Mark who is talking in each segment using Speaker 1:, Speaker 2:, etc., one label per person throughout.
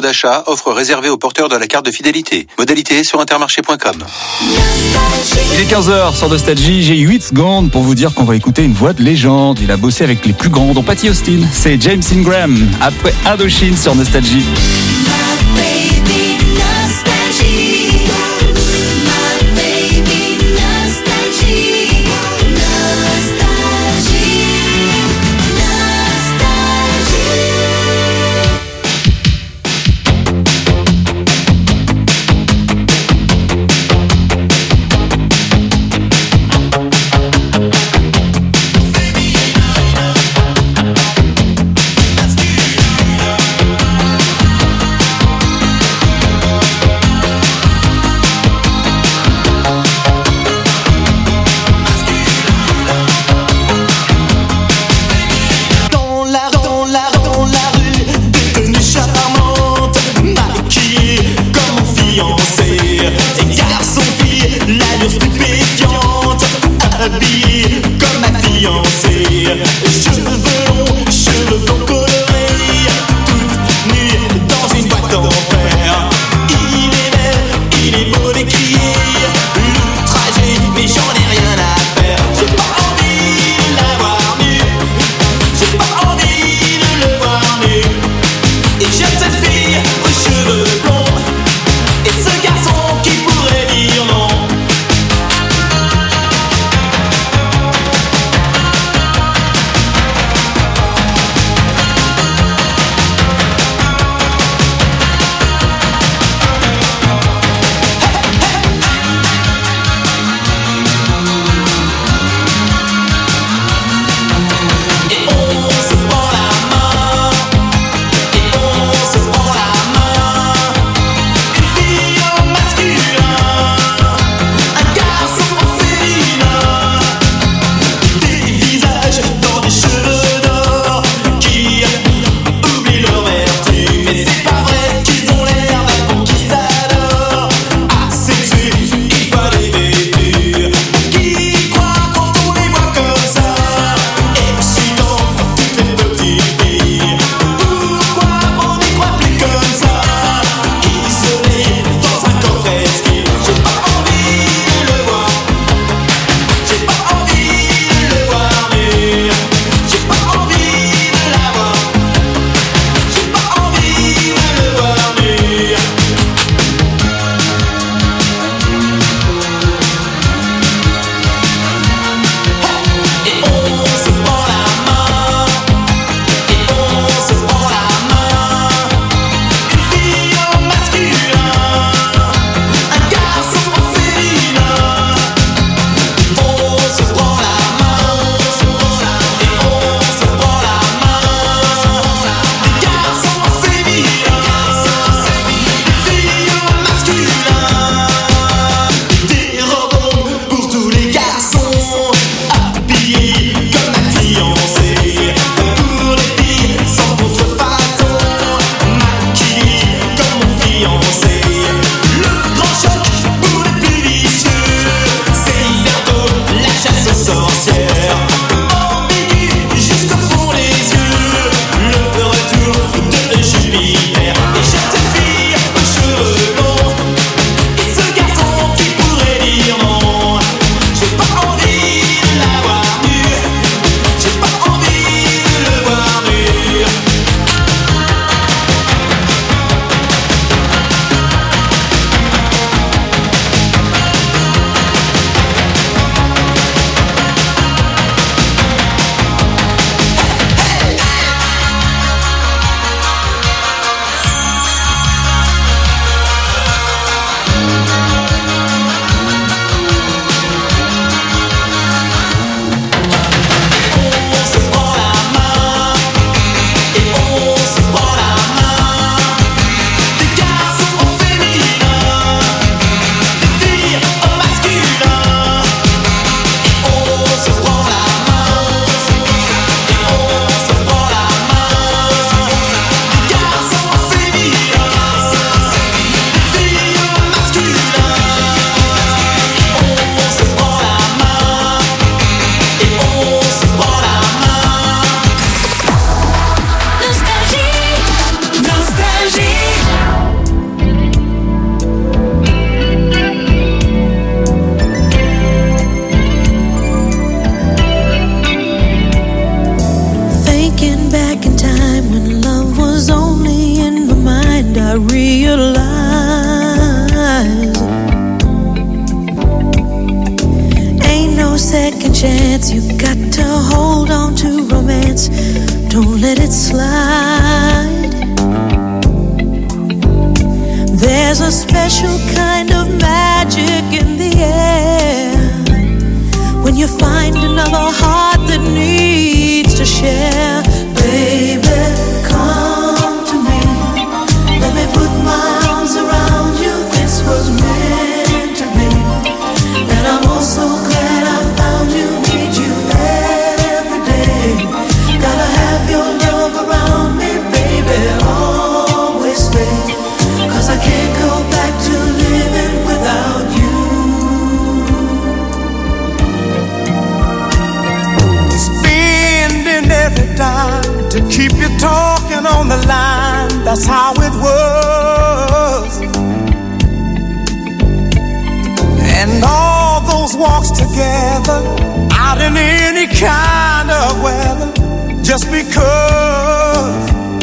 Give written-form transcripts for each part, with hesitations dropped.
Speaker 1: d'achat, offre réservée aux porteurs de la carte de fidélité. Modalité sur intermarché.com.
Speaker 2: Il est 15h sur Nostalgie, j'ai 8 secondes pour vous dire qu'on va écouter une voix de légende. Il a bossé avec les plus grands, dont Patty Austin. C'est James Ingram, après Indochine sur Nostalgie.
Speaker 3: realize ain't no second chance. You got to hold on to romance. Don't let it slide. There's a special kind of magic in the air when you find another heart that needs to share. Baby, come to me. Let me put my arms around you. This was meant to be. And I'm also glad I found you. Need you every day. Gotta have your love around me, baby. Always stay. 'Cause I can't go back to living without you.
Speaker 4: Spending every dime to keep you talking on the line. That's how it was. And all those walks together, out in any kind of weather, just because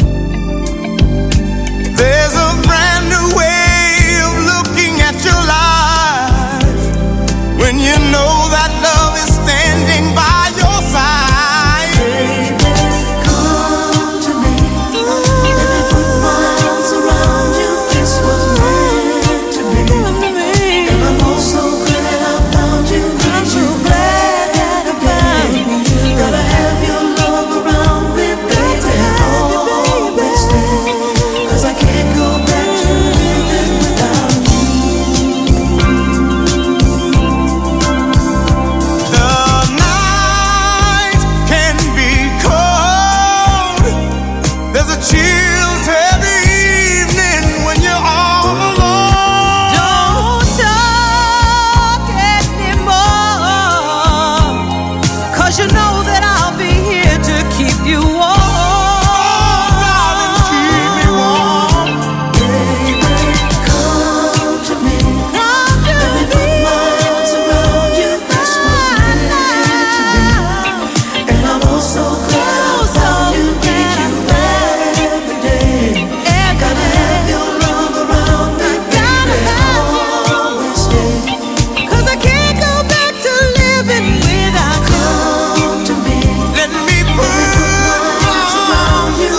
Speaker 4: there's a brand new way of looking at your life when you know that love is standing by your side.
Speaker 3: Baby, come to me. Let me put my arms around you. This was meant to be. And I'm also glad I found you. I'm so glad that I found you. Gotta have your love around me, baby. Always stay. 'Cause I can't go back to living without you.
Speaker 4: The night can be cold. There's a chill to the evening when you're all alone.
Speaker 3: Don't talk anymore, 'cause you know that I'll be here to keep you warm.
Speaker 4: Oh, darling, keep me warm.
Speaker 3: Baby, come to me. Let me put my arms around you. This was meant to be. And I'm also glad I found you. Need you every day. Gotta have your love around me, baby. Always stay. 'Cause I can't go back to living without you. Come to me.
Speaker 4: Let me put my arms around you.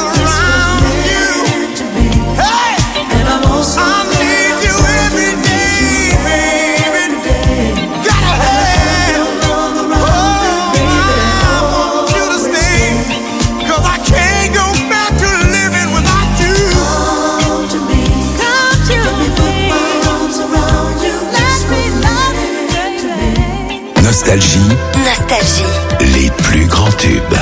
Speaker 4: Hey,
Speaker 3: And I'm also
Speaker 4: I need you every day, baby. Gotta have your love around me, baby. I want you to stay, 'cause I can't go back to living without you.
Speaker 3: Come to me. Come to me. Put my arms around you. Let me love you, baby.
Speaker 5: Nostalgie,
Speaker 6: Nostalgie.
Speaker 5: les plus grands tubes.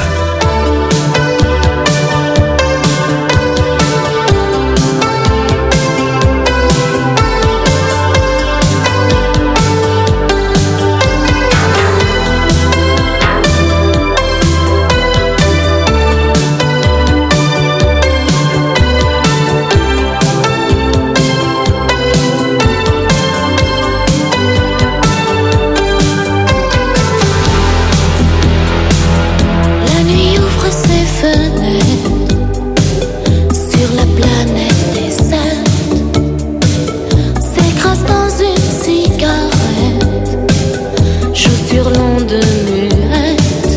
Speaker 6: La nuit ouvre ses fenêtres sur la planète des saints, s'écrase dans une cigarette, joue sur l'onde muette,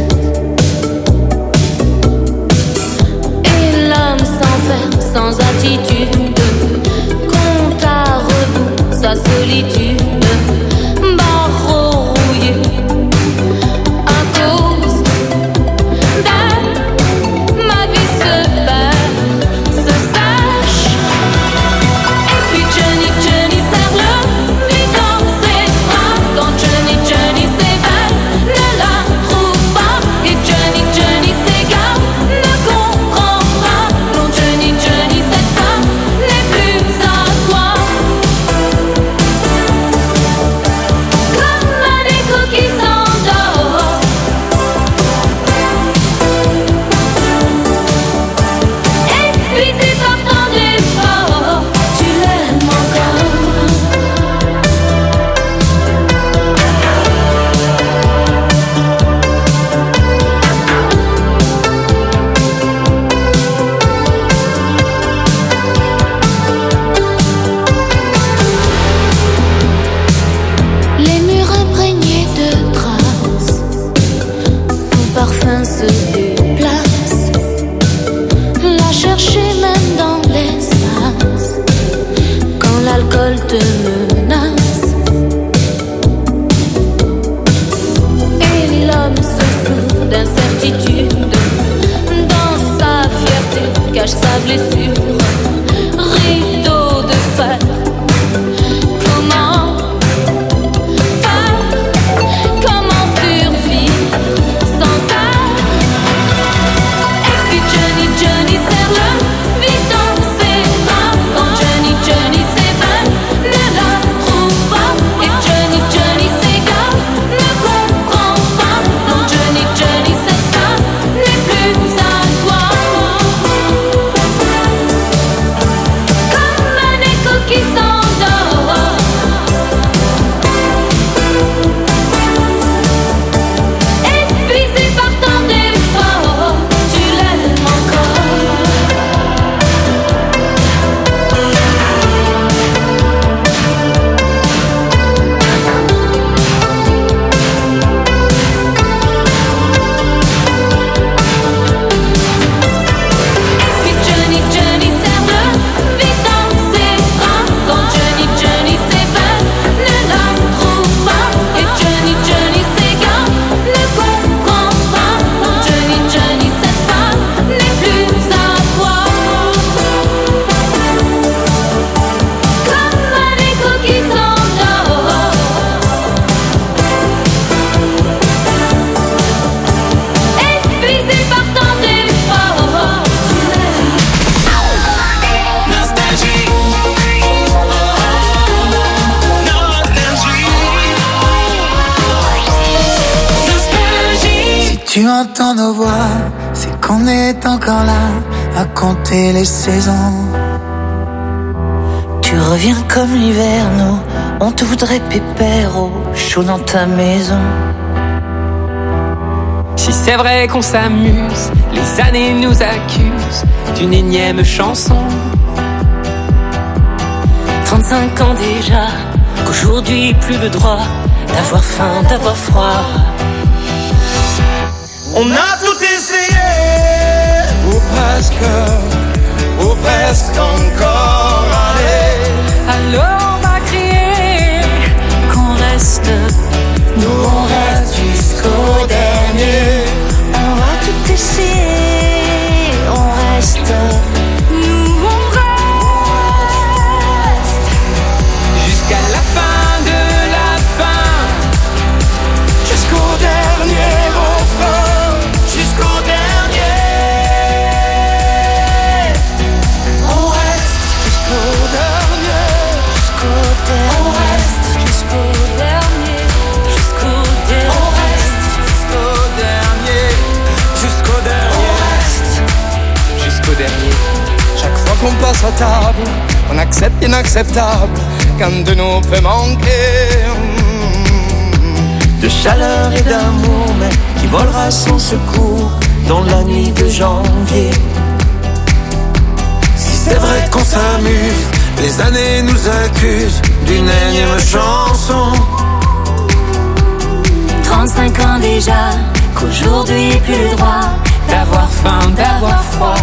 Speaker 6: et l'homme s'enferme sans attitude, compte à rebours sa solitude, barreau rouillé à cause d'elle. Ma vie se perd, se sèche. Et puis Johnny serre le vide dans ses bras. Quand Johnny s'évade, ne la trouve pas. Et Johnny s'égare, ne comprend pas. Non Johnny, cette femme n'est plus à toi.
Speaker 7: tu entends nos voix, c'est qu'on est encore là à compter les saisons. Tu reviens comme l'hiver, nous, on te voudrait pépère au chaud dans ta maison.
Speaker 8: Si c'est vrai qu'on s'amuse, les années nous accusent d'une énième chanson.
Speaker 6: 35 ans déjà, qu'aujourd'hui plus le droit d'avoir faim, d'avoir froid.
Speaker 4: On a tout essayé, ou presque encore, allez.
Speaker 6: Alors on va crier qu'on reste,
Speaker 7: Nous on reste jusqu'au dernier.
Speaker 6: on va tout essayer, on reste, nous on reste
Speaker 8: Jusqu'à la fin de la fin,
Speaker 4: Jusqu'au dernier refrain, jusqu'au dernier. On reste jusqu'au dernier.
Speaker 6: jusqu'au dernier,
Speaker 4: On reste
Speaker 6: jusqu'au dernier, jusqu'au dernier,
Speaker 4: On reste jusqu'au dernier. Jusqu'au dernier.
Speaker 8: jusqu'au dernier.
Speaker 4: Chaque fois qu'on passe à table, on accepte l'inacceptable. Qu'un de nous peut manquer.
Speaker 7: De chaleur et d'amour, mais qui volera sans secours dans la nuit de janvier. Si c'est vrai qu'on s'amuse, les années nous accusent d'une énième chanson.
Speaker 6: 35 ans déjà, qu'aujourd'hui plus le droit d'avoir faim, d'avoir froid.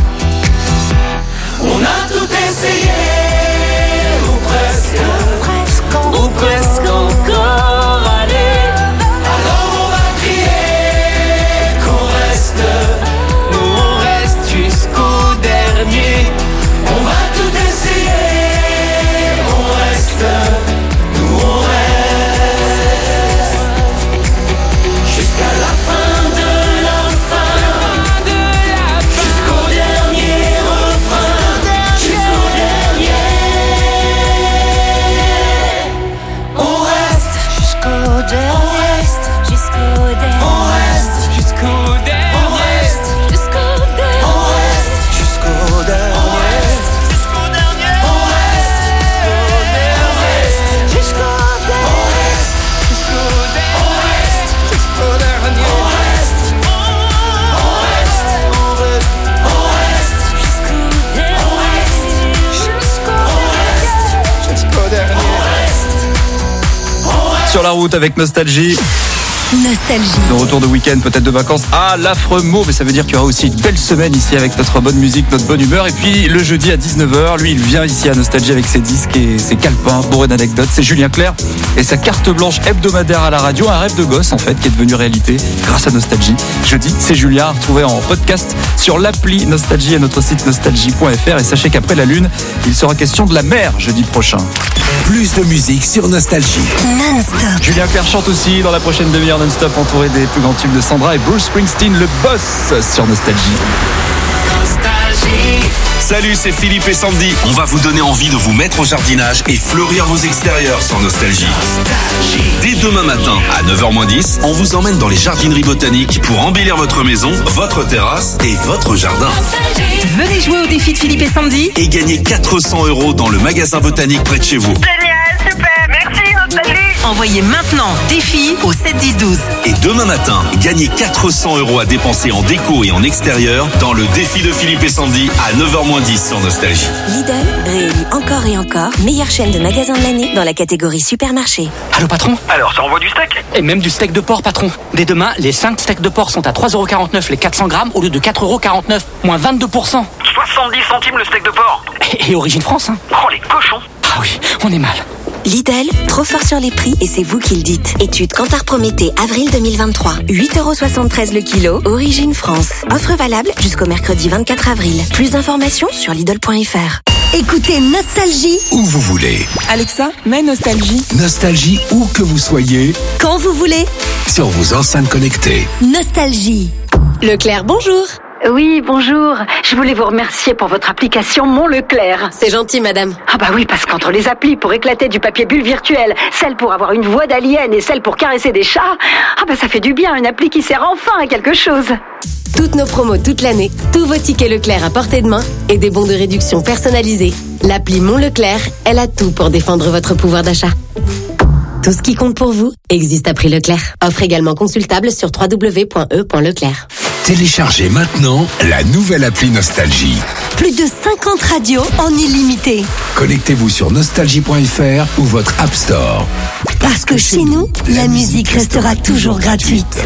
Speaker 4: On a tout essayé, ou presque
Speaker 6: Presque encore, allez.
Speaker 4: Alors on va crier qu'on reste.
Speaker 8: Nous on reste jusqu'au dernier.
Speaker 4: On va tout essayer, on reste. Nous on reste. Jusqu'à la fin de la fin. Jusqu'au dernier refrain. Jusqu'au dernier. On reste.
Speaker 6: Jusqu'au dernier, jusqu'au dernier,
Speaker 4: On reste.
Speaker 8: Jusqu'au dernier.
Speaker 4: On reste.
Speaker 6: jusqu'au dernier.
Speaker 4: On reste. Jusqu'au dernier. Jusqu'au dernier. On reste. Jusqu'au dernier. On reste. Jusqu'au dernier. On reste. Jusqu'au dernier. On reste. On reste. On reste. On reste.
Speaker 6: Jusqu'au dernier,
Speaker 4: Jusqu'au dernier.
Speaker 2: Sur la route avec Nostalgie.
Speaker 9: Nostalgie.
Speaker 2: De retour de week-end, peut-être de vacances. Ah, l'affreux mot, mais ça veut dire qu'il y aura aussi une belle semaine ici avec notre bonne musique, notre bonne humeur. Et puis le jeudi à 19h, lui, il vient ici à Nostalgie avec ses disques et ses calepins bourrés d'anecdotes. C'est Julien Clerc et sa carte blanche hebdomadaire à la radio, un rêve de gosse en fait, qui est devenu réalité grâce à Nostalgie. Jeudi, c'est Julien, à retrouver en podcast sur l'appli Nostalgie et notre site nostalgie.fr. Et sachez qu'après la lune, il sera question de la mer jeudi prochain.
Speaker 5: Plus de musique sur Nostalgie.
Speaker 9: Non-stop.
Speaker 2: Julien Clerc chante aussi dans la prochaine demi-heure non-stop, entouré des plus grands tubes de Sandra et Bruce Springsteen, le boss sur Nostalgie.
Speaker 5: Salut, c'est Philippe et Sandy. On va vous donner envie de vous mettre au jardinage et fleurir vos extérieurs sur Nostalgie. Dès demain matin, à 9h-10, on vous emmène dans les jardineries botaniques pour embellir votre maison, votre terrasse et votre jardin.
Speaker 9: Venez jouer au défi de Philippe et Sandy.
Speaker 5: Et gagner 400 € dans le magasin botanique près de chez vous.
Speaker 10: Génial, super, merci Nostalgie.
Speaker 9: Envoyez maintenant défi au 7-10-12.
Speaker 5: Et demain matin, gagnez 400 € à dépenser en déco et en extérieur dans le défi de Philippe et Sandy à 9h-10 sur Nostalgie.
Speaker 11: Lidl réélu encore et encore meilleure chaîne de magasins de l'année dans la catégorie supermarché.
Speaker 12: Allô patron?
Speaker 10: Alors, ça envoie du steak?
Speaker 12: Et même du steak de porc patron. Dès demain, les 5 steaks de porc sont à 3,49€ les 400 grammes au lieu de 4,49€, moins 22%.
Speaker 10: 70 centimes le steak de porc.
Speaker 12: Et origine France, hein.
Speaker 10: Oh, les cochons.
Speaker 12: Ah oui, on est mal.
Speaker 11: Lidl, trop fort sur les prix et c'est vous qui le dites. Étude Kantar Prométhée, avril 2023. 8,73€ le kilo, origine France. Offre valable jusqu'au mercredi 24 avril. Plus d'informations sur Lidl.fr.
Speaker 9: Écoutez Nostalgie.
Speaker 5: Où vous voulez.
Speaker 9: Alexa, mets Nostalgie.
Speaker 5: Nostalgie, où que vous soyez,
Speaker 9: Quand vous voulez.
Speaker 5: sur vos enceintes connectées.
Speaker 9: Nostalgie.
Speaker 11: Leclerc, bonjour.
Speaker 13: Oui, bonjour. Je voulais vous remercier pour votre application Mon Leclerc.
Speaker 14: C'est gentil, madame.
Speaker 13: Ah bah oui, parce qu'entre les applis pour éclater du papier bulle virtuel, celle pour avoir une voix d'alien et celle pour caresser des chats, ah bah ça fait du bien, une appli qui sert enfin à quelque chose.
Speaker 14: Toutes nos promos toute l'année, tous vos tickets Leclerc à portée de main et des bons de réduction personnalisés. L'appli Mon Leclerc, elle a tout pour défendre votre pouvoir d'achat. Tout ce qui compte pour vous existe à prix Leclerc. Offre également consultable sur www.e.leclerc.
Speaker 15: Téléchargez maintenant la nouvelle appli Nostalgie.
Speaker 9: Plus de 50 radios en illimité.
Speaker 15: Connectez-vous sur nostalgie.fr ou votre App Store.
Speaker 9: Parce que chez nous, la musique restera toujours gratuite.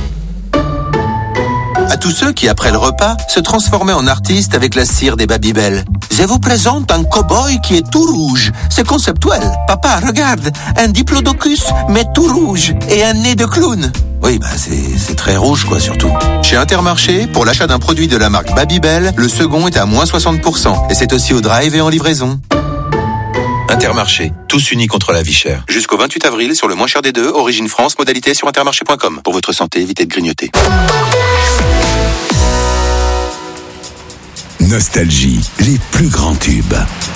Speaker 1: À tous ceux qui, après le repas, se transformaient en artistes avec la cire des Babybel. Je vous présente un cow-boy qui est tout rouge. C'est conceptuel. Papa, regarde, un diplodocus, mais tout rouge. Et un nez de clown. Oui, bah c'est très rouge, quoi, surtout. Chez Intermarché, pour l'achat d'un produit de la marque Babybel, le second est à moins 60%. Et c'est aussi au drive et en livraison. Intermarché, tous unis contre la vie chère. Jusqu'au 28 avril, sur le moins cher des deux, Origine France, modalité sur intermarché.com. Pour votre santé, évitez de grignoter.
Speaker 15: Nostalgie, les plus grands tubes.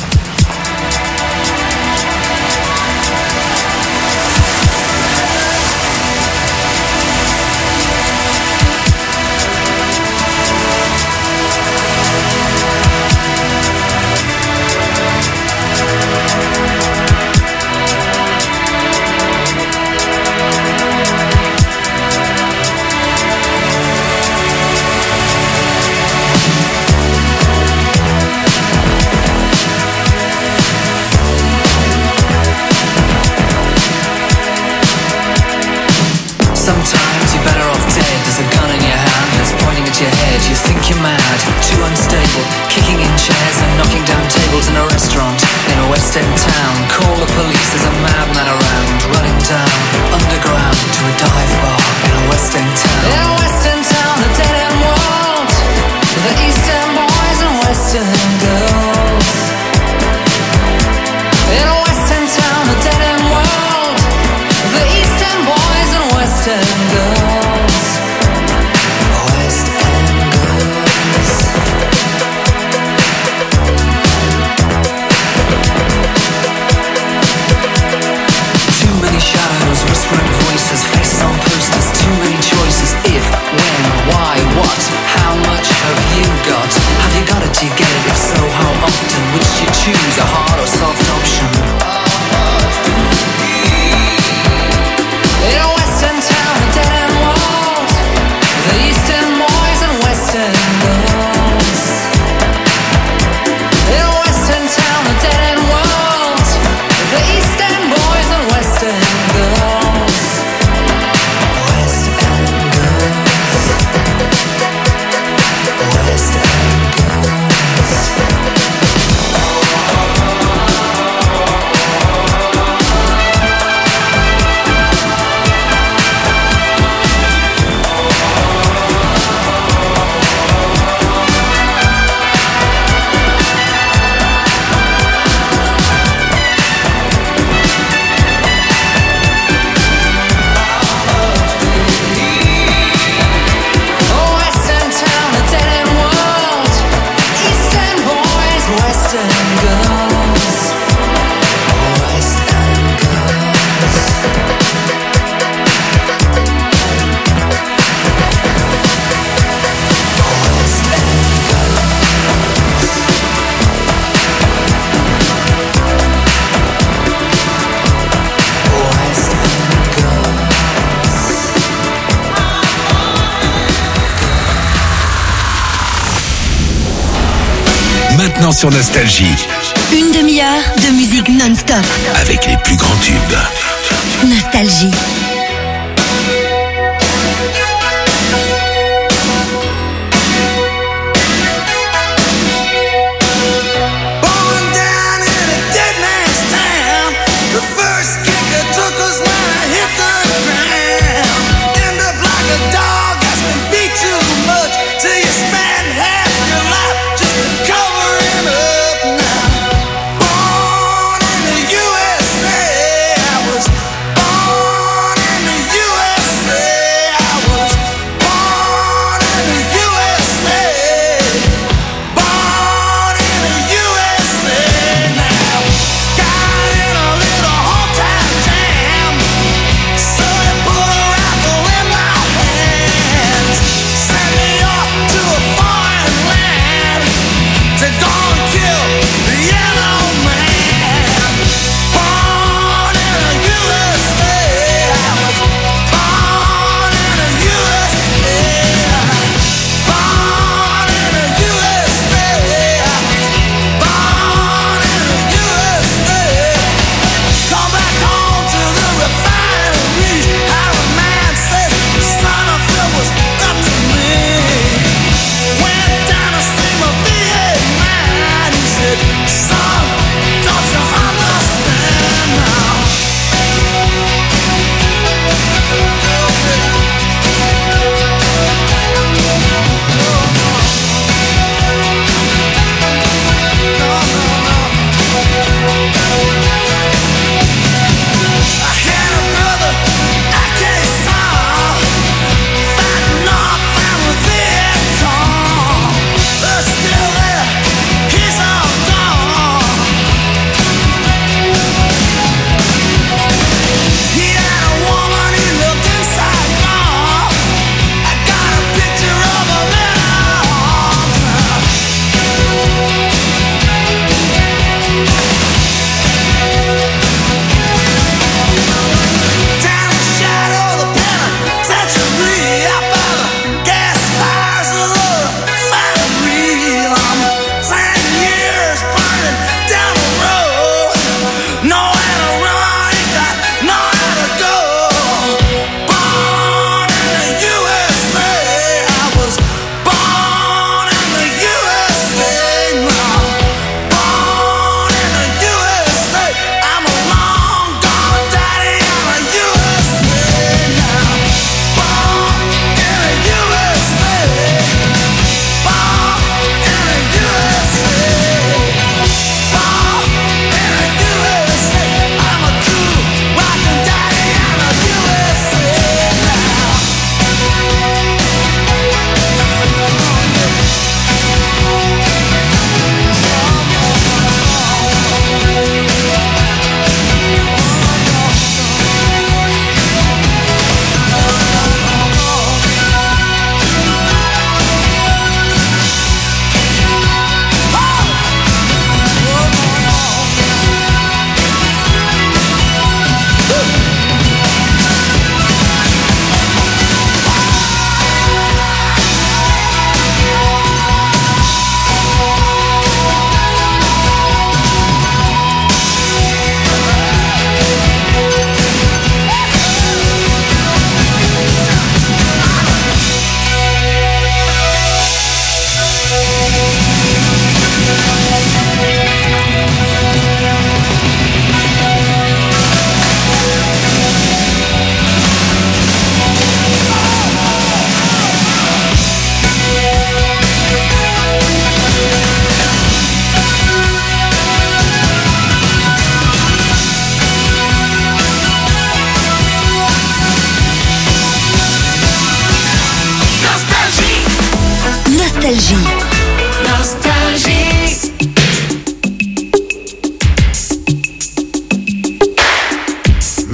Speaker 16: Sometimes you're better off dead. There's a gun in your hand that's pointing at your head. You think you're mad, too unstable, kicking in chairs and knocking down tables in a restaurant in a West End town. Call the police, there's a madman around, running down underground to a dive bar in a West End town. In a West End town, a dead end world, the East End boys and West End girls. In a West End town, a dead end world, the East End boys and West End girls. West End girls. Too many shadows, whispering voices, faces on posters, too many choices. If, when, why, what, how much have you got? Have you got it, do you get it? If so, how often? Which you choose, a hard or soft option? In a West End town, a dead end world, the East End boys and West End girls. In a West End town, a dead end world, the East End boys and West End girls. West End girls. West End girls. West End town, a dead end world, East End boys, West End girls. West End girls. West End girls. West End girls.
Speaker 15: Maintenant sur Nostalgie,
Speaker 9: Une demi-heure de musique non-stop.
Speaker 15: avec les plus grands tubes.
Speaker 9: Nostalgie.
Speaker 4: Born down in a dead man's town. The first kicker took us when I hit the ground. End up like a dog that's been beat too much till you spend half your life just to cover him up now. Born in the USA, I was born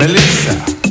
Speaker 7: Mélissa.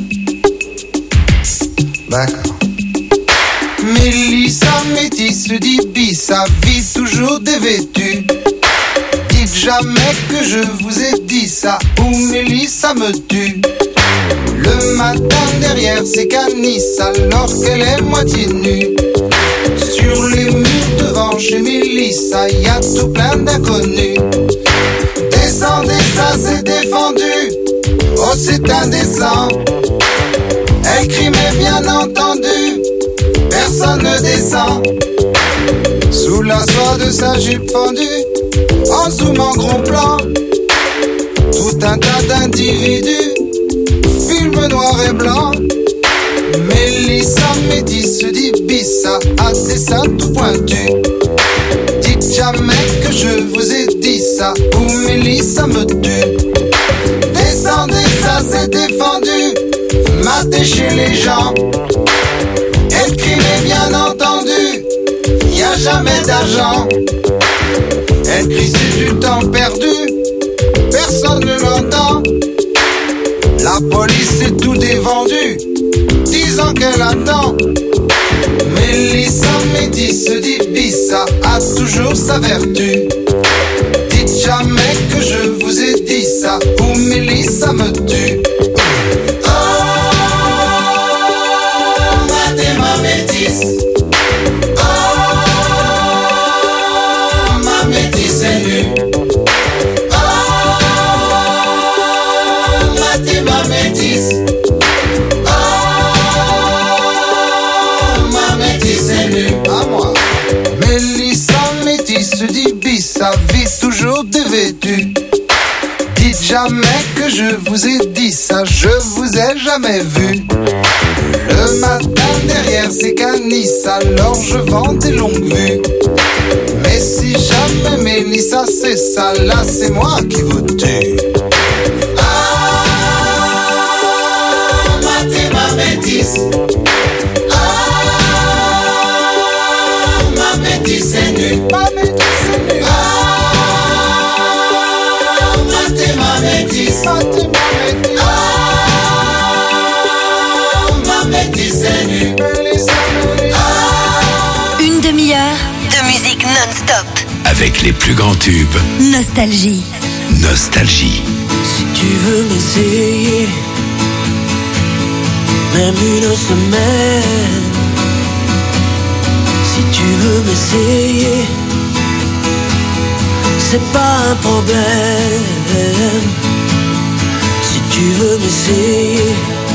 Speaker 7: D'accord. Mélissa, métisse d'Ibissa, vit toujours dévêtue. Dites jamais que je vous ai dit ça, ou Mélissa me tue. Le matin derrière ses canisses, alors qu'elle est moitié nue. Sur les murs devant chez Mélissa, y a tout plein d'inconnus. Descendez, ça c'est défendu. Oh c'est indécent. Elle crie mais bien entendu, personne ne descend. Sous la soie de sa jupe fendue, en zoom en gros plan, tout un tas d'individus, film noir et blanc. Mélissa, métisse d'Ibissa, à dessin tout pointu. Dites jamais que je vous ai dit ça, ou Mélissa me tue. Descendez, ça c'est défendu, matez chez les gens. Elle crie mais bien entendu, y a jamais d'argent. Elle crie c'est du temps perdu, personne ne l'entend. La police est tout dévendu, disant qu'elle attend. Mélissa, métisse d'Ibissa, a toujours sa vertu. Dites jamais que je vous ai dit ça, ou Mélissa me tue. Oh, ma métisse. Oh, ma métisse est nue. Oh, ma métisse. Oh, ma métisse est nue. À moi. Mélissa, métisse d'Ibissa, vit toujours dévêtue. Dites jamais que je vous ai dit ça, je vous ai jamais vu. Le matin derrière ces canisses, alors je vends des longues vues. Mais si jamais Mélissa c'est ça, là c'est moi qui vous tue. Ah, matez ma métisse. Ah, ma métisse est nue. Ma métisse est nue. Ah, matez ma métisse. Matez ma métisse. Ah, ma métisse est nue.
Speaker 9: Une demi-heure de musique non-stop.
Speaker 15: Avec les plus grands tubes.
Speaker 9: Nostalgie.
Speaker 15: Nostalgie.
Speaker 17: Si tu veux m'essayer, même une semaine. Si tu veux m'essayer, c'est pas un problème. Si tu veux m'essayer,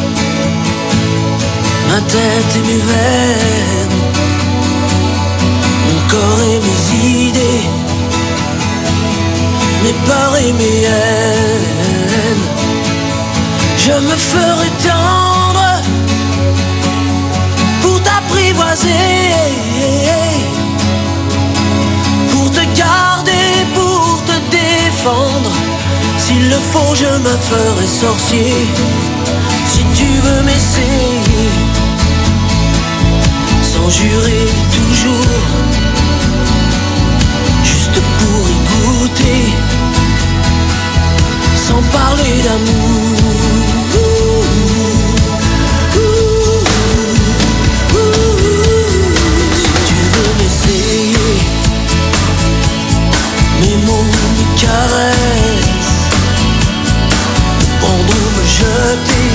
Speaker 17: ma tête et mes veines, mon corps et mes idées, mes peurs et mes haines. Je me ferai tendre pour t'apprivoiser, pour te garder, pour te défendre. S'il le faut, je me ferai sorcier. Si tu veux m'essayer, sans jurer toujours, juste pour y goûter, sans parler d'amour. Si tu veux m'essayer, mes mots, mes caresses, me prendre ou me jeter,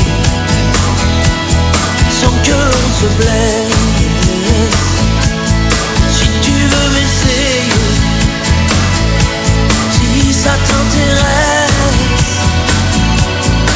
Speaker 17: sans que l'on se blesse. Si tu veux m'essayer, si ça t'intéresse,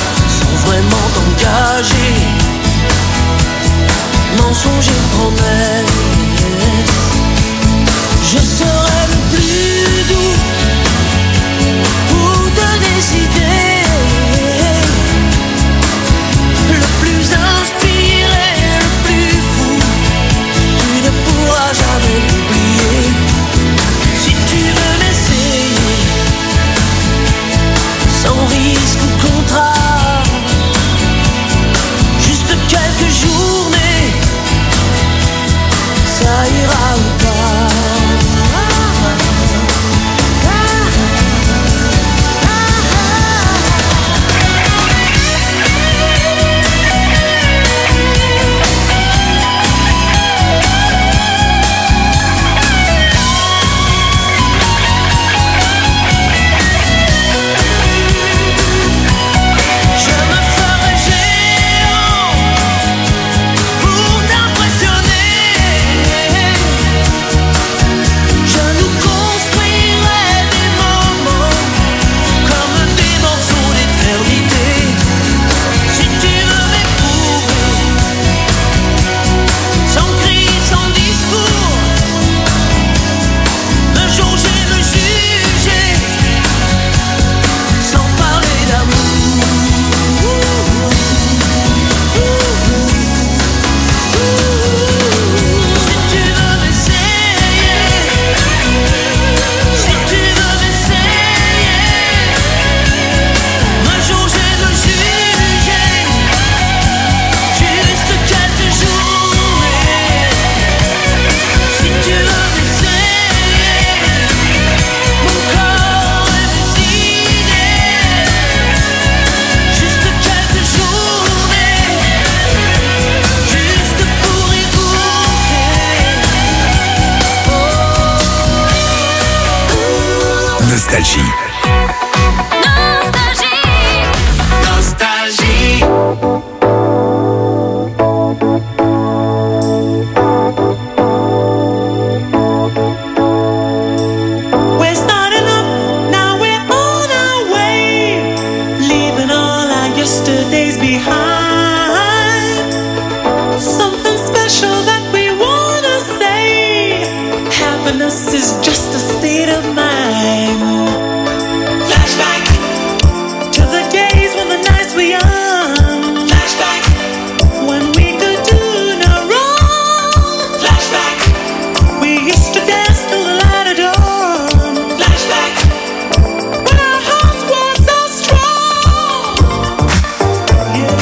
Speaker 3: yesterdays behind. Something special that we wanna say. Happiness is just a state of mind. Flashback to the days when the nights were young. Flashback when we could do no wrong. Flashback we used to dance till the light of dawn. Flashback when our hearts were so strong. Yeah.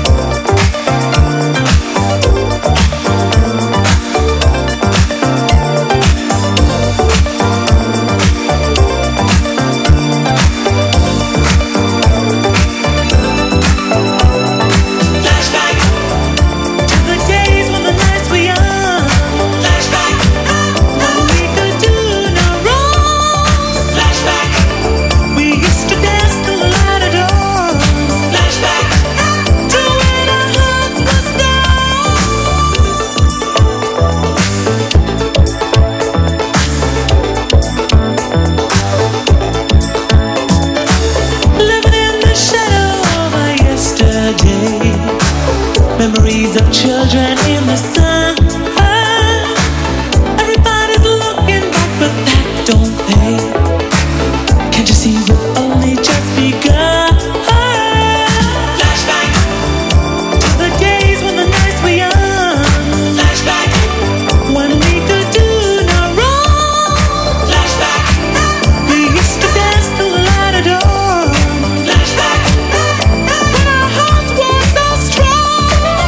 Speaker 3: Flashback to the days when the nights were young. Flashback when we could do no wrong. Flashback we used to dance till the light of dawn. Flashback to when our hearts were strong. Living in the shadow of our yesterday. Memories of children in the sun. Everybody's looking back, but that don't pay. Can't you see we've only just begun? Flashback to the days when the nights were young. Flashback when we could do no wrong. Flashback we used to dance till the light of dawn. Flashback when our hearts were so strong.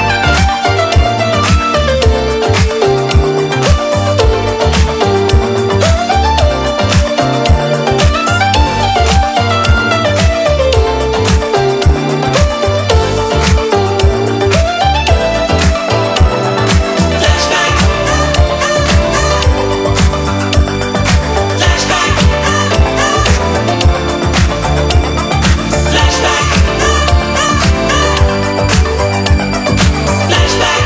Speaker 3: Flashback. Flashback. Flashback. Flashback.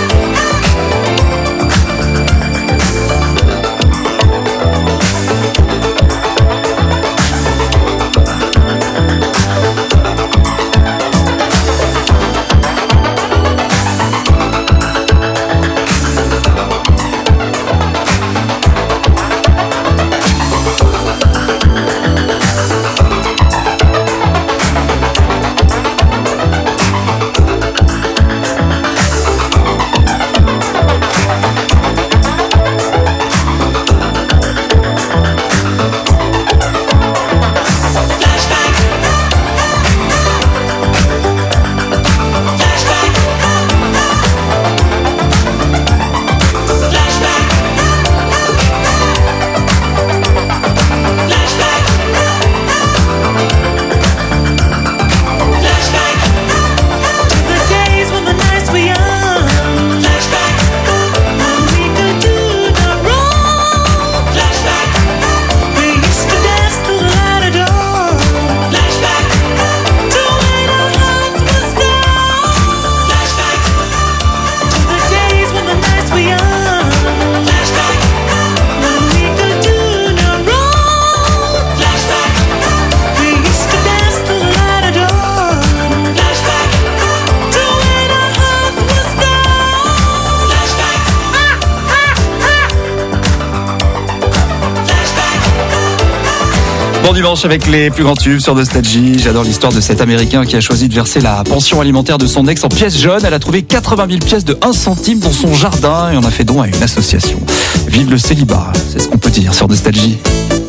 Speaker 2: Bon dimanche avec les plus grands tubes sur Nostalgie. J'adore l'histoire de cet Américain qui a choisi de verser la pension alimentaire de son ex en pièces jaunes. Elle a trouvé 80 000 pièces de 1 centime dans son jardin et en a fait don à une association. Vive le célibat, c'est ce qu'on peut dire sur Nostalgie.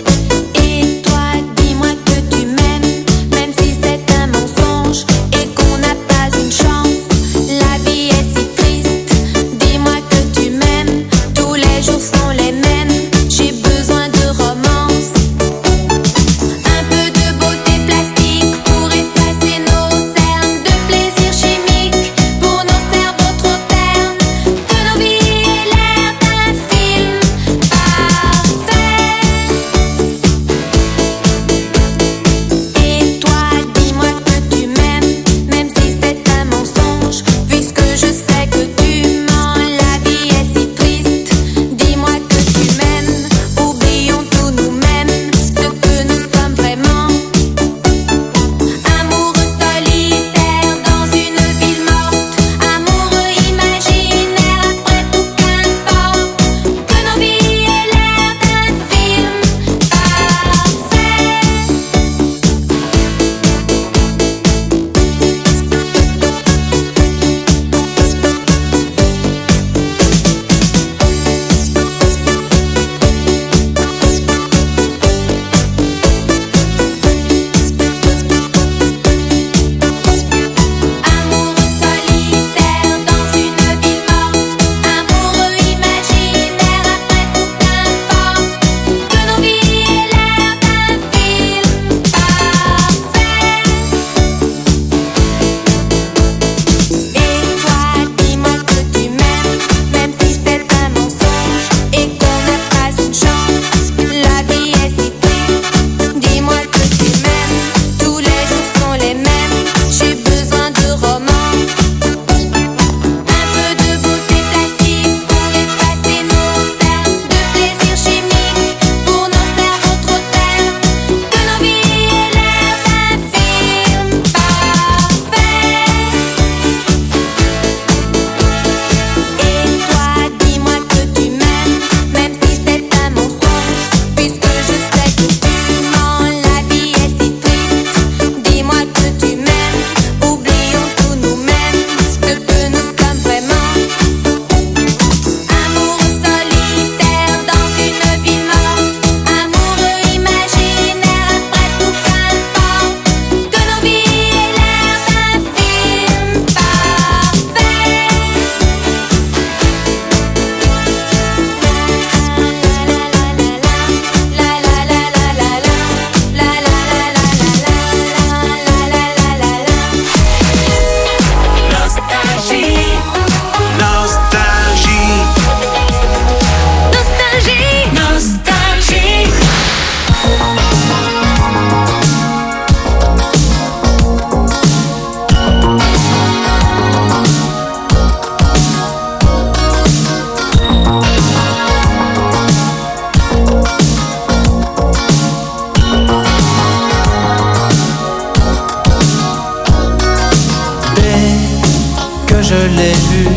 Speaker 18: Et toi, dis-moi que tu m'aimes, même si c'est un mensonge et qu'on n'a pas une chance. La vie est si triste. Dis-moi que tu m'aimes, tous les jours sont les mêmes. J'ai besoin de romance, un peu de beauté plastique pour effacer nos cernes, de plaisir chimique pour nos cerveaux trop ternes, que nos vies aient l'air d'un film parfait.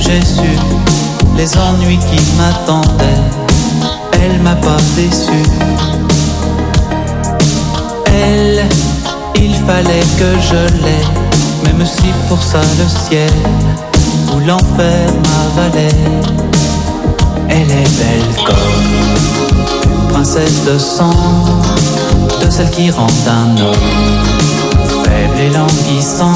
Speaker 19: j'ai su les ennuis qui m'attendaient, elle m'a pas déçu. Elle, il fallait que je l'aie, même si pour ça le ciel ou l'enfer m'avalait. Elle est belle comme une princesse de sang, de celle qui rend un homme faible et languissant.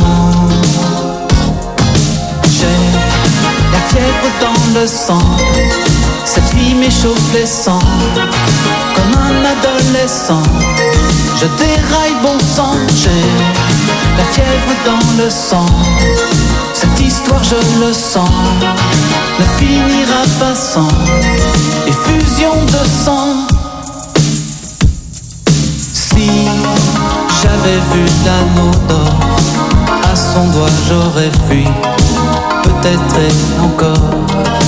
Speaker 19: J'ai la fièvre dans le sang, cette fille m'échauffe les sangs, comme un adolescent. Je déraille bon sang, j'ai la fièvre dans le sang. Cette histoire je le sens, ne finira pas sans effusion de sang. Si j'avais vu l'anneau d'or à son doigt, j'aurais fui, peut-être et encore.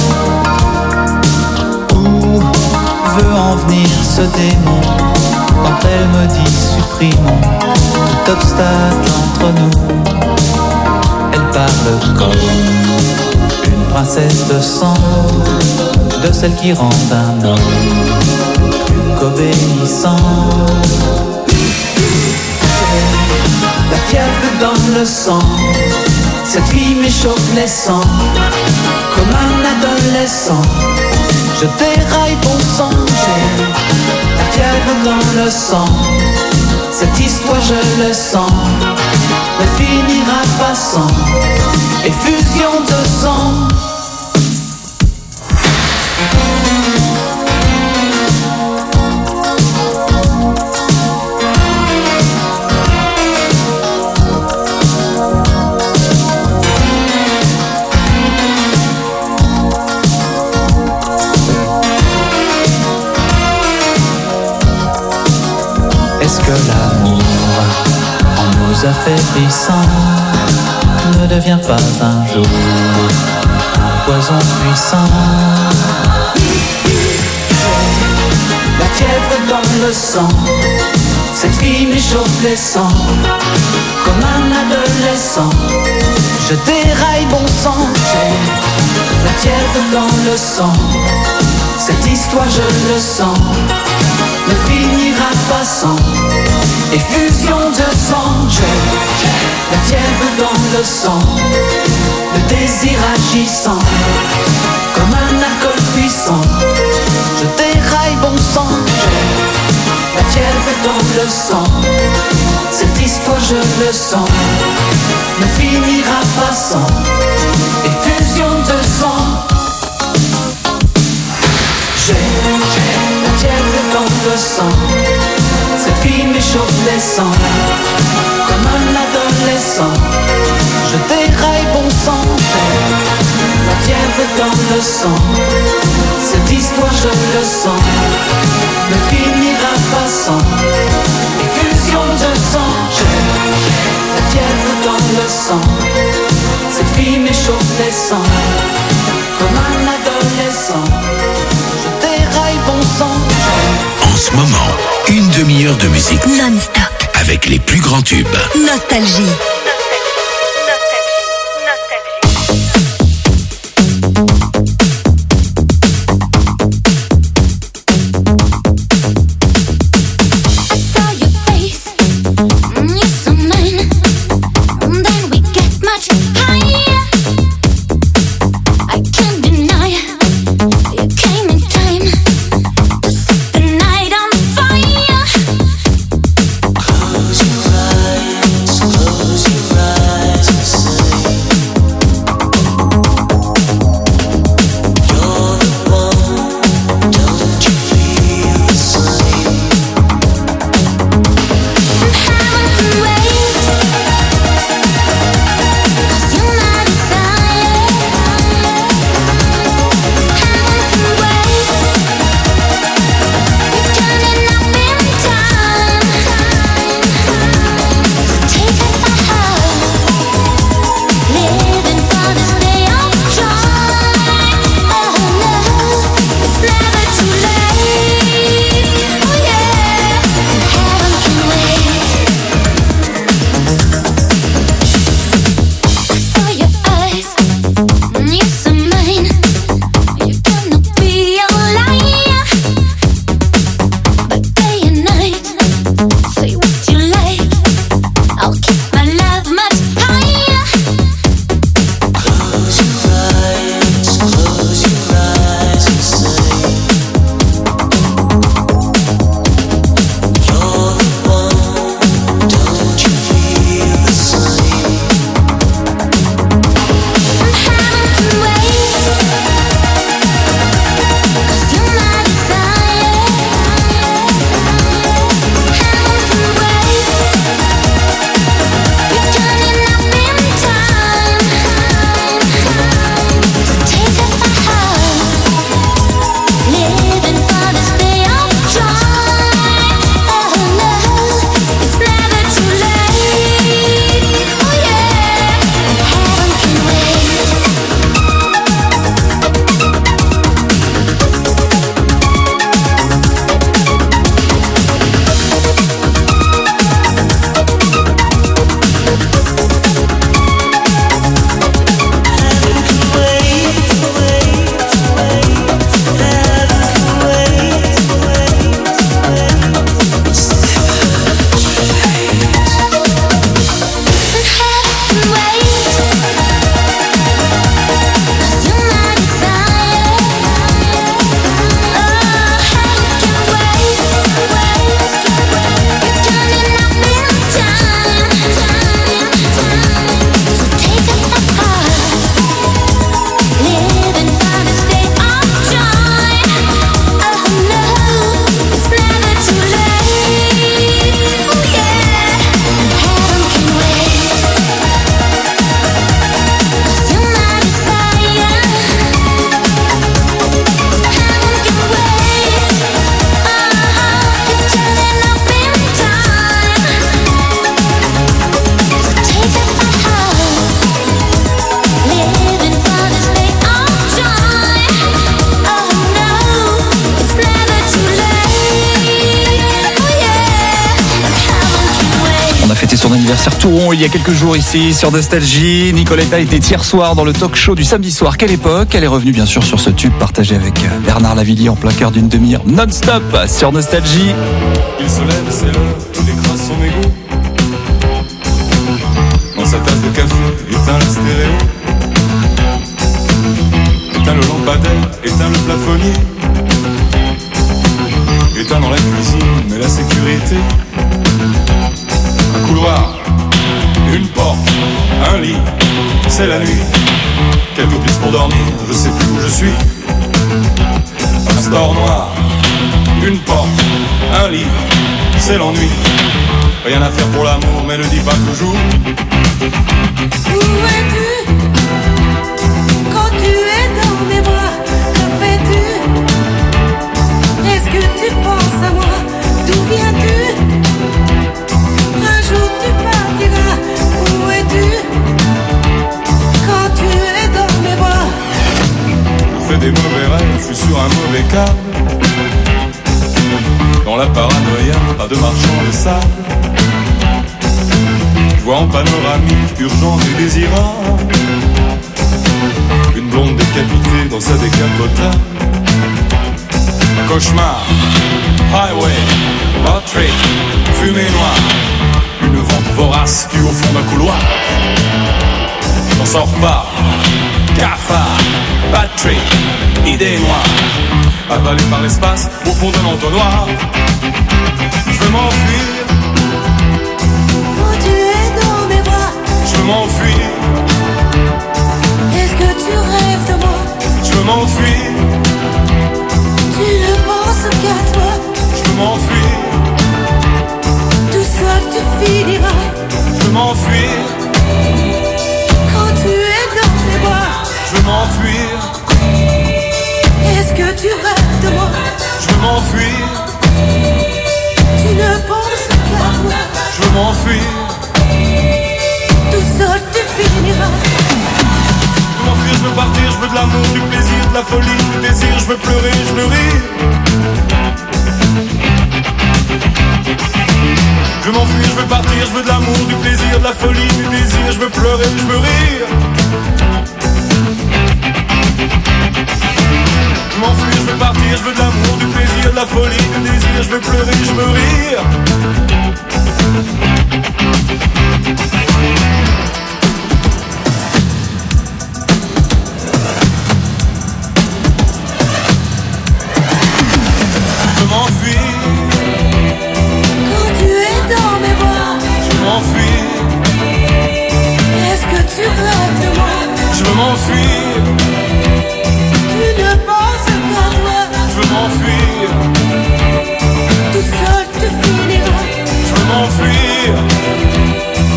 Speaker 19: Où veut en venir ce démon quand elle me dit supprimons tout obstacle entre nous? Elle parle comme une princesse de sang, de celle qui rend un homme plus qu'obéissant. La fièvre dans le sang, cette fille m'échauffe les sangs, comme un adolescent. Je déraille bon sang, j'ai la fièvre dans le sang. Cette histoire je le sens, ne finira pas sans effusion de sang. Est-ce que l'amour, en nous affaiblissant, ne devient pas un jour un poison puissant? La fièvre dans le sang, cette fille m'échauffe les sangs, comme un adolescent. Je déraille bon sang, j'ai la fièvre dans le sang. Cette histoire je le sens, ne finira pas sans effusion de sang. J'ai la fièvre dans le sang, le désir agissant, comme un alcool puissant. Je déraille bon sang, j'ai la fièvre dans le sang. Cette histoire je le sens, ne finira pas sans effusion de sang. J'ai la fièvre dans le sang, cette fille m'échauffe les sangs, comme un adolescent. Je déraille bon sang, j'ai la fièvre dans le sang. Cette histoire je le sens, ne finira pas sans effusion de sang. J'ai la fièvre dans le sang, cette fille m'échauffe les sangs, comme un adolescent. Je déraille bon sang.
Speaker 15: En ce moment, une demi-heure de musique
Speaker 9: non-stop
Speaker 15: avec les plus grands tubes.
Speaker 9: Nostalgie.
Speaker 3: Close your eyes, close your
Speaker 2: sortir tout rond il y a quelques jours ici sur Nostalgie. Nicoletta était hier soir dans le talk show du samedi soir. Quelle époque. Elle est revenue bien sûr sur ce tube partagé avec Bernard Lavilliers en plein cœur d'une demi-heure non-stop sur Nostalgie.
Speaker 20: Il se lève, c'est l'heure, il écrase son égo. Dans sa tasse de café, éteint le stéréo. Éteint le lampadaire, éteint le plafonnier. Éteint dans la cuisine, mais la sécurité. Un couloir, une porte, un lit, c'est la nuit. Quelques pistes pour dormir, je sais plus où je suis. Un store noir, une porte, un lit, c'est l'ennui. Rien à faire pour l'amour, mais ne dis pas toujours.
Speaker 3: Où es-tu quand tu es dans mes bras? Que fais-tu? Est-ce que tu penses à moi? D'où viens-tu? Un jour tu partiras. Où es-tu quand tu es dans mes bras?
Speaker 20: Je fais des mauvais rêves, je suis sur un mauvais câble. Dans la paranoïa, pas de marchand de sable. Je vois en panoramique, urgente et désirable, une blonde décapitée dans sa décapotable. Cauchemar, highway, road trip, fumée noire. Une vente vorace tue au fond d'un couloir. J'en sors pas, cafard, bad trip, idée noire. Avalé par l'espace, au fond d'un entonnoir. Je veux m'enfuir.
Speaker 3: Quand tu es dans mes bras,
Speaker 20: je veux m'enfuir.
Speaker 3: Est-ce que tu rêves de moi?
Speaker 20: Je veux m'enfuir.
Speaker 3: Tu ne penses qu'à toi.
Speaker 20: Je veux m'enfuir.
Speaker 3: Tout seul tu finiras.
Speaker 20: Je veux m'enfuir.
Speaker 3: Quand tu es dans mes bras,
Speaker 20: je veux m'enfuir.
Speaker 3: Est-ce que tu rêves de moi?
Speaker 20: Je veux m'enfuir.
Speaker 3: Tu ne penses qu'à toi.
Speaker 20: Je veux m'enfuir.
Speaker 3: Tout seul tu finiras.
Speaker 20: Je veux m'enfuir, je veux partir, je veux de l'amour, du plaisir, de la folie, du désir. Je veux pleurer, je veux rire. Je veux m'enfuir, je veux partir, je veux de l'amour, du plaisir, de la folie, du désir. Je veux pleurer, je veux rire. Je m'enfuis, je veux partir, je veux de l'amour, du plaisir, de la folie, du désir. Je veux pleurer, je veux rire. Je m'enfuis.
Speaker 3: Quand tu es dans mes bras,
Speaker 20: je m'enfuis.
Speaker 3: Est-ce que tu rêves de moi?
Speaker 20: Je veux m'enfuir.
Speaker 3: Tu ne penses qu'à toi.
Speaker 20: Je veux m'enfuir.
Speaker 3: Tout seul tu finiras.
Speaker 20: Je veux m'enfuir.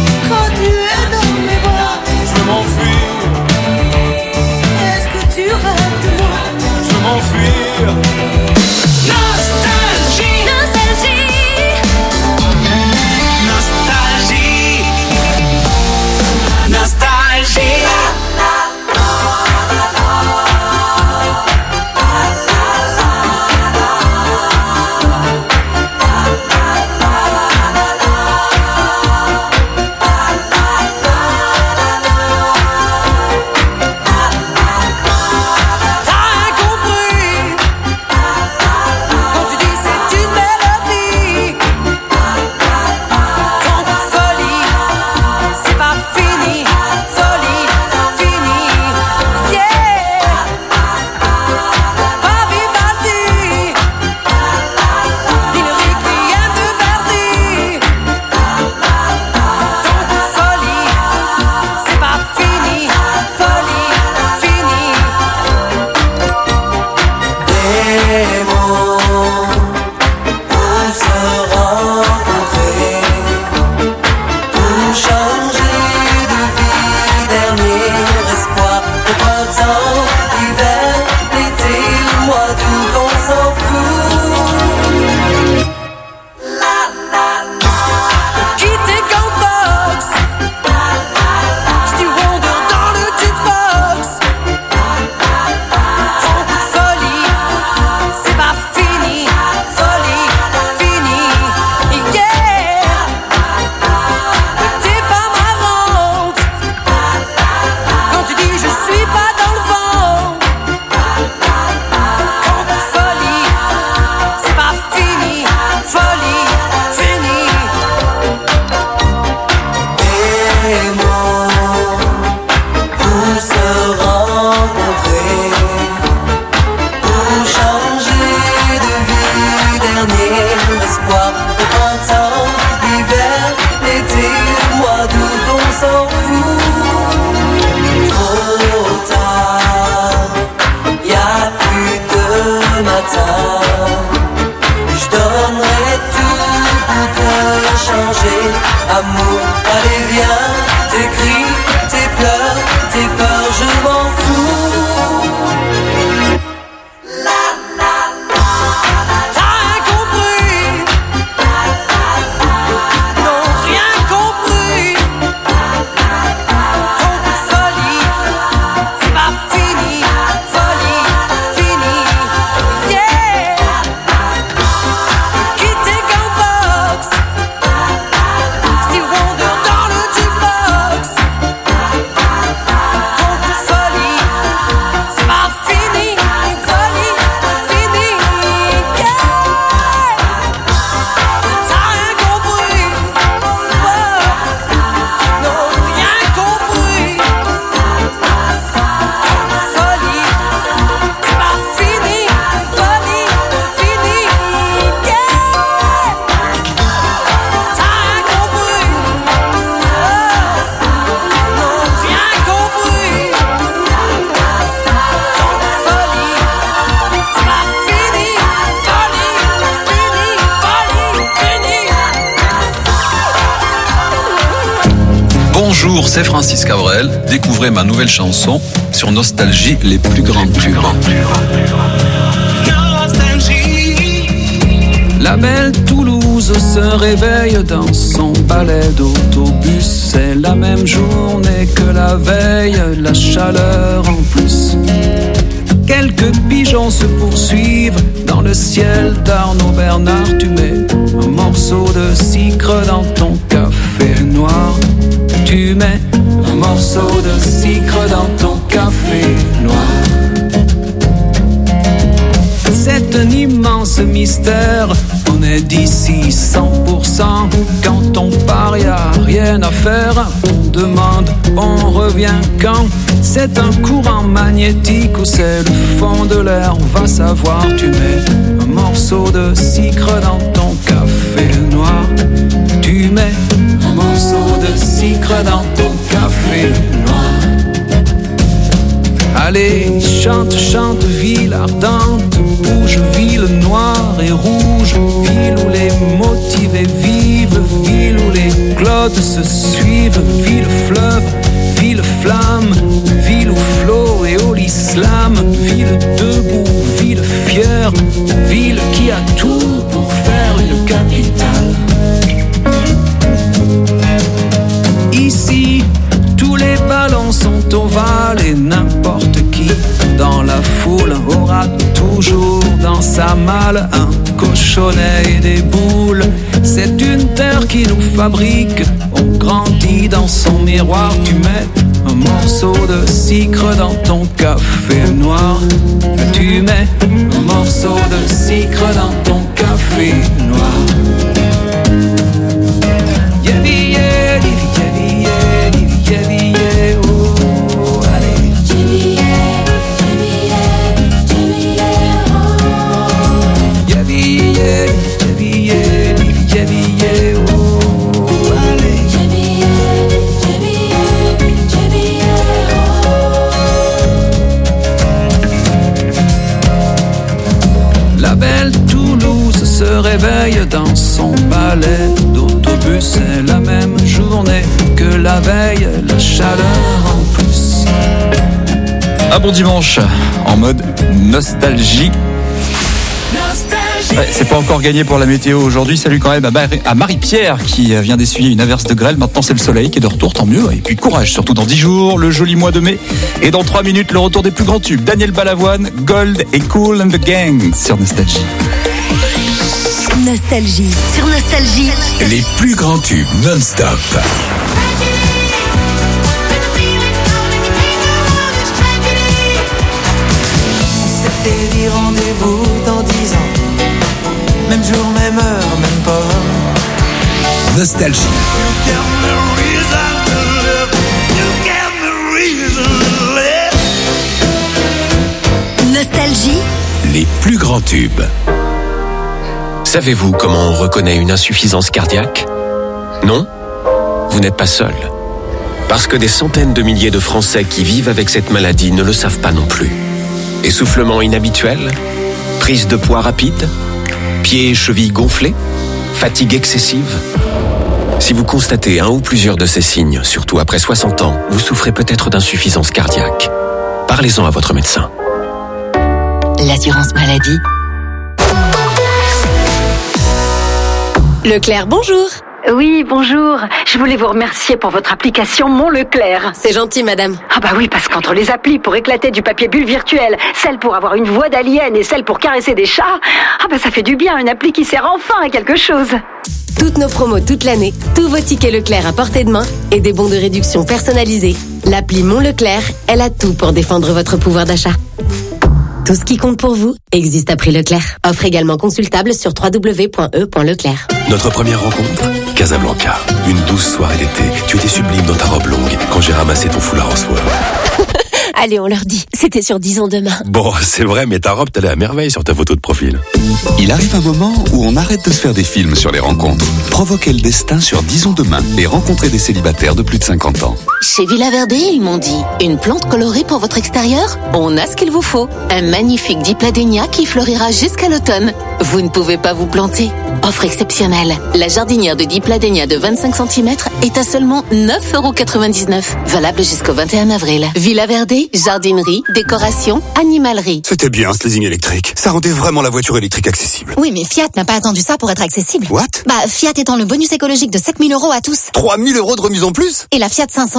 Speaker 17: Amour, allez viens, tes cris, tes pleurs, tes peurs, je m'en fous.
Speaker 21: Bonjour, c'est Francis Cabrel. Découvrez ma nouvelle chanson sur Nostalgie, les plus grands tubes.
Speaker 22: La belle Toulouse se réveille dans son balai d'autobus. C'est la même journée que la veille, la chaleur en plus. Quelques pigeons se poursuivent dans le ciel d'Arnaud Bernard. Tu mets un morceau de sucre dans ton café noir. Tu mets un morceau de sucre dans ton café noir. C'est un immense mystère. On est d'ici 100%. Quand on part, y a rien à faire. On demande, on revient quand. C'est un courant magnétique ou c'est le fond de l'air. On va savoir. Tu mets un morceau de sucre dans ton café noir. Tu mets un morceau de sucre dans ton café noir. Allez, chante, chante, ville ardente. Bouge, ville noire et rouge. Ville où les motivés vivent. Ville où les glottes se suivent. Ville fleuve, ville flamme. Ville où flot et au l'islam. Ville debout, ville fière. Ville qui a tout pour faire une capitale. Ici, tous les ballons sont ovales et n'importe qui dans la foule aura toujours dans sa malle un cochonnet et des boules. C'est une terre qui nous fabrique, on grandit dans son miroir. Tu mets un morceau de sucre dans ton café noir. Tu mets un morceau de sucre dans ton café noir. La belle Toulouse se réveille dans son balai d'autobus. C'est la même journée que la veille, la chaleur en plus.
Speaker 2: Un bon dimanche en mode nostalgie. Ouais, c'est pas encore gagné pour la météo aujourd'hui. Salut quand même à Marie-Pierre qui vient d'essuyer une averse de grêle. Maintenant c'est le soleil qui est de retour, tant mieux. Et puis courage, surtout dans 10 jours, le joli mois de mai. Et dans 3 minutes, le retour des plus grands tubes. Daniel Balavoine, Gold et Kool and the Gang sur Nostalgie.
Speaker 9: Nostalgie. Sur Nostalgie.
Speaker 15: Les plus grands tubes non-stop.
Speaker 17: C'était dit rendez-vous dans 10 ans. Même jour, même heure, même pas.
Speaker 15: Nostalgie.
Speaker 9: Nostalgie.
Speaker 15: Les plus grands tubes.
Speaker 23: Savez-vous comment on reconnaît une insuffisance cardiaque ? Non ? Vous n'êtes pas seul. Parce que des centaines de milliers de Français qui vivent avec cette maladie ne le savent pas non plus. Essoufflement inhabituel ? Prise de poids rapide ? Pieds et chevilles gonflés ? Fatigue excessive ? Si vous constatez un ou plusieurs de ces signes, surtout après 60 ans, vous souffrez peut-être d'insuffisance cardiaque. Parlez-en à votre médecin.
Speaker 6: L'assurance maladie.
Speaker 14: Leclerc, bonjour.
Speaker 13: Oui, bonjour. Je voulais vous remercier pour votre application Mon Leclerc.
Speaker 14: C'est gentil, madame.
Speaker 13: Ah bah oui, parce qu'entre les applis pour éclater du papier bulle virtuel, celle pour avoir une voix d'alien et celle pour caresser des chats, ah bah ça fait du bien, une appli qui sert enfin à quelque chose.
Speaker 14: Toutes nos promos toute l'année, tous vos tickets Leclerc à portée de main et des bons de réduction personnalisés. L'appli Mon Leclerc, elle a tout pour défendre votre pouvoir d'achat. Tout ce qui compte pour vous existe à prix Leclerc. Offre également consultable sur www.e.leclerc.
Speaker 8: Notre première rencontre, Casablanca. Une douce soirée d'été. Tu étais sublime dans ta robe longue quand j'ai ramassé ton foulard en soie.
Speaker 6: Allez, on leur dit, c'était sur Disons Demain.
Speaker 8: Bon, c'est vrai, mais ta robe t'allait à merveille sur ta photo de profil.
Speaker 10: Il arrive un moment où on arrête de se faire des films sur les rencontres. Provoquez le destin sur Disons Demain et rencontrez des célibataires de plus de 50 ans.
Speaker 6: Chez Villa Verde, ils m'ont dit, une plante colorée pour votre extérieur? On a ce qu'il vous faut. Un magnifique dipladénia qui fleurira jusqu'à l'automne. Vous ne pouvez pas vous planter. Offre exceptionnelle. La jardinière de dipladénia de 25 cm est à seulement 9,99 €. Valable jusqu'au 21 avril. Villa Verde, jardinerie, décoration, animalerie.
Speaker 8: C'était bien ce leasing électrique. Ça rendait vraiment la voiture électrique accessible.
Speaker 24: Oui, mais Fiat n'a pas attendu ça pour être accessible.
Speaker 8: What?
Speaker 24: Fiat étend le bonus écologique de 7 000 € à tous.
Speaker 8: 3 000 € de remise en plus?
Speaker 24: Et la Fiat 500